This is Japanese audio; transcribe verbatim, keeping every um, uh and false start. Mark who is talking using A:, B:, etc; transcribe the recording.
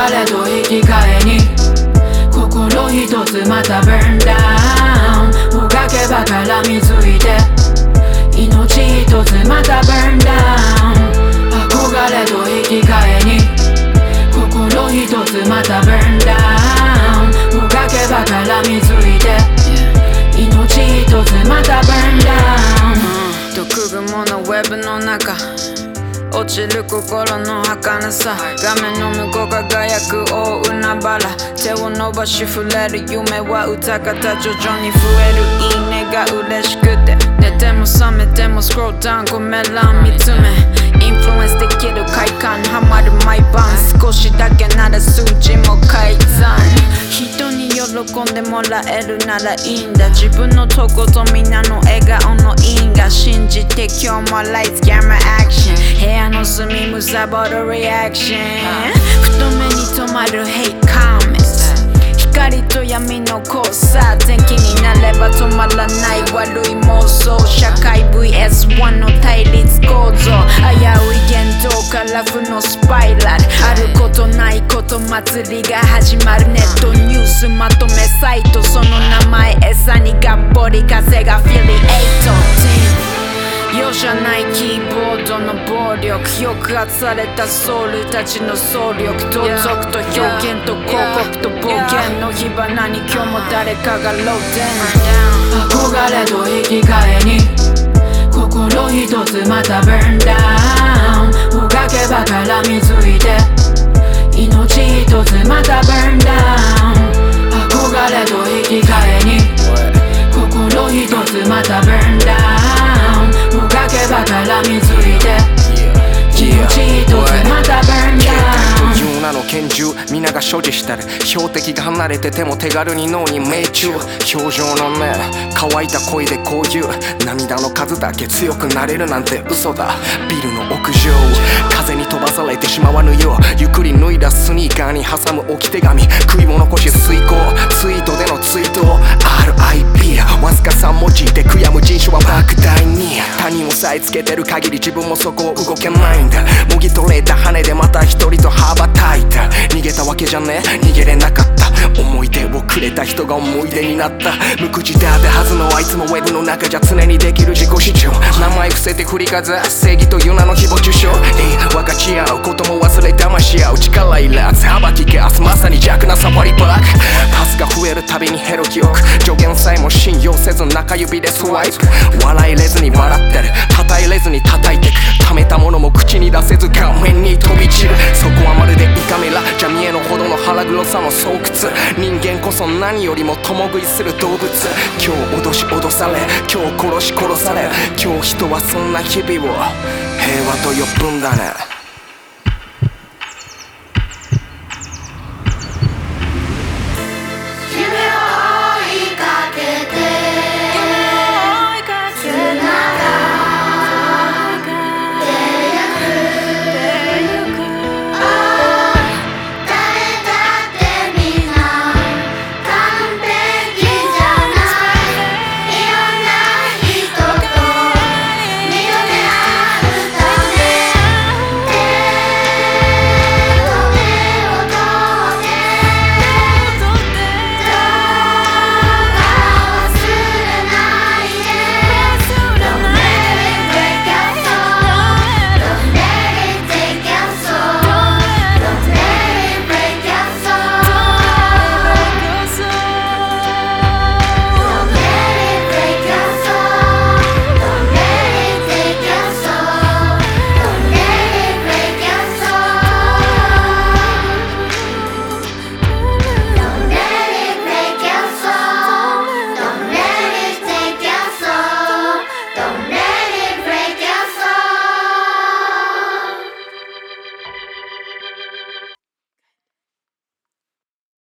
A: れと引き換えに心一つまた burn down もがけば絡みついて命一つまた burn down 憧れと引き換えに心一つまた burn down もがけば絡みついて命一つまた burn down
B: 毒雲のウェブの中落ちる心の儚さ画面の向こう輝く大海原手を伸ばし触れる夢は歌方徐々に増えるいいねが嬉しくて寝ても覚めてもスクロールダウンごめらん見つめインフルエンスできる快感ハマる毎晩少しだけなら数字も改ざん人に喜んでもらえるならいいんだ自分のとこと皆の笑顔の因果信じて今日も Lights Camera Action 部屋の隅むさぼるリアクション太めに止まる Hate Comments 光と闇の交差点気になれば止まらない悪い妄想社会 ブイエスワン の対立構造危うい言動から負のスパイラルあることないこと祭りが始まるネットニュースまとめサイトその名前餌にがっぽり風がフィリエイト容赦ないキーボードの暴力抑圧されたソウルたちの総力盗賊と表現と広告と暴言の火花に今日も誰かがローデン
A: 憧れと引き換えに心一つまた burn down もがけば絡みついて命一つまた burn down 憧れと引き換えに心一つまた burn down もがけば絡みついて命一つまた burn down
C: 銃なの拳銃皆が所持してる標的が離れてても手軽に脳に命中表情の目乾いた声でこう言う涙の数だけ強くなれるなんて嘘だビルの屋上風に飛ばされてしまわぬようゆっくり脱いだスニーカーに挟む置き手紙悔いを残し遂行ツイートでのツイート アールアイピー わずかさん文字で悔やむ人種は莫大に他人をさえつけてる限り自分もそこを動けないんだもぎ取れた羽でまた一人と羽ばたいた逃げたわけじゃね逃げれなかった思い出をくれた人が思い出になった無口であるはずのあいつもウェブの中じゃ常にできる自己主張名前伏せて振りかざ正義という名の誹謗中傷分かち合うことも忘れ騙し合う力いらず幅利かすまさに弱なサファリパークパスが増えるたびに減る記憶助言さえも信用せず中指でスワイプ笑いれずに笑ってる叩えれずに叩いてく溜めたものも口に出せず顔面に飛び散るそこはまるでイカメラじゃ見えのほどの腹黒さの巣窟人間こそ何よりも共食いする動物今日脅し脅され今日殺し殺され今日人はそんな日々を平和と呼ぶんだね